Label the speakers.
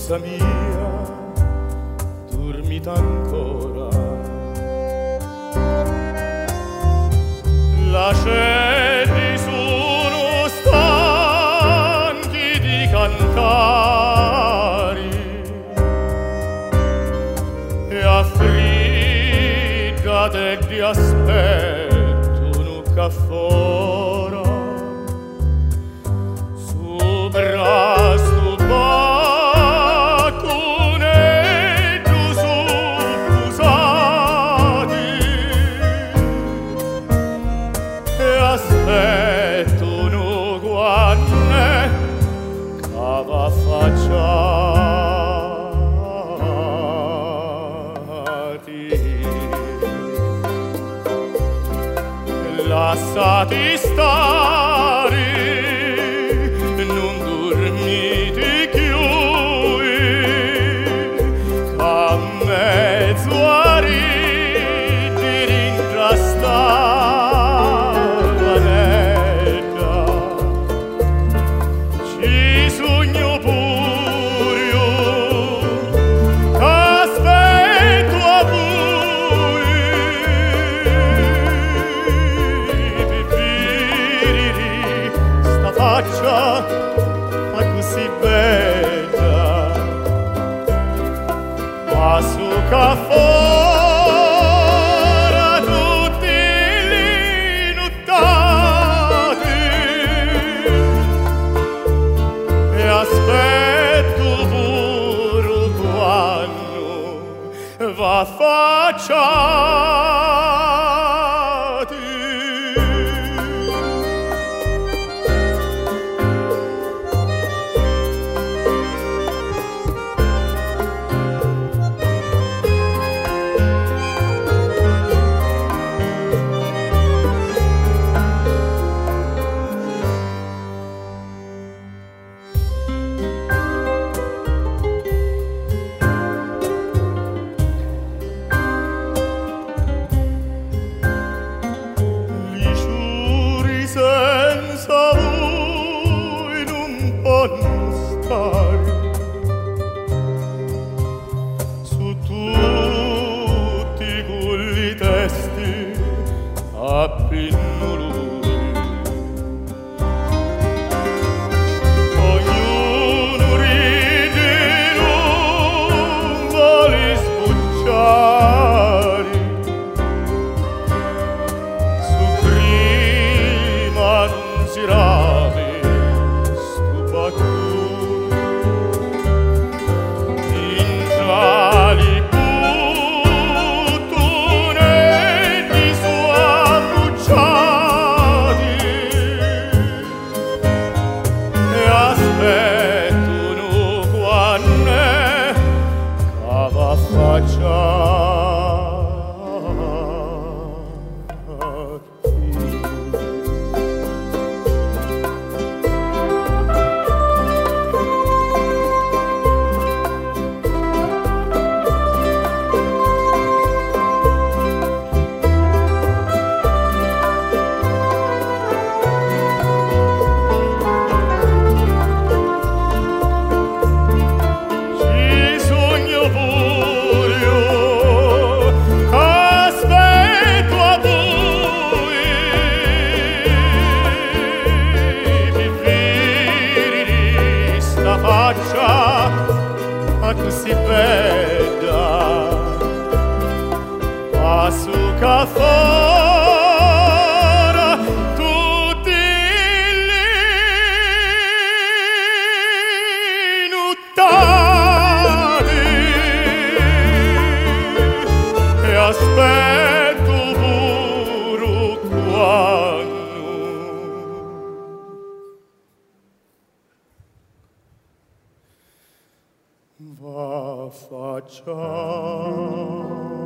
Speaker 1: dolcezza mia, dormita ancora. La celi sono stanchi di cantare e affriggate di aspettano caffora sopra sto balconeggio soffusati e aspettano quando cava affacciati. Lasciati stare, non dormite più, a mezzo a ridi rintrastava netta. Ci sogno pure io, aspetto a voi, sta faccia ma così bella, ma su caffora tutti li nottati e aspetto pure quando va affacciati. Senza voi non posso stare, su tutti quei testi appena lui. Ognuno ride, non vuole sbucciare, su prima non si rave sto baccuno, in tali buttonetti su abbucciati e aspettano quando cava affacciati. Ma così bella, ma su caffora tutti li nottati e aspetto pure quando va affacciato.